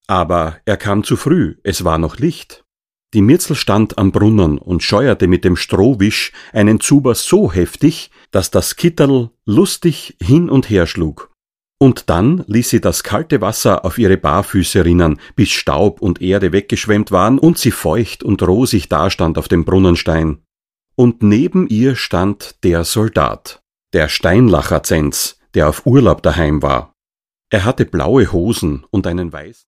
Aber er kam zu früh, es war noch Licht. Die Mirzel stand am Brunnen und scheuerte mit dem Strohwisch einen Zuber so heftig, dass das Kitterl lustig hin und her schlug. Und dann ließ sie das kalte Wasser auf ihre Barfüße rinnen, bis Staub und Erde weggeschwemmt waren und sie feucht und rosig dastand auf dem Brunnenstein. Und neben ihr stand der Soldat, der Steinlacher Zenz, der auf Urlaub daheim war. Er hatte blaue Hosen und einen weißen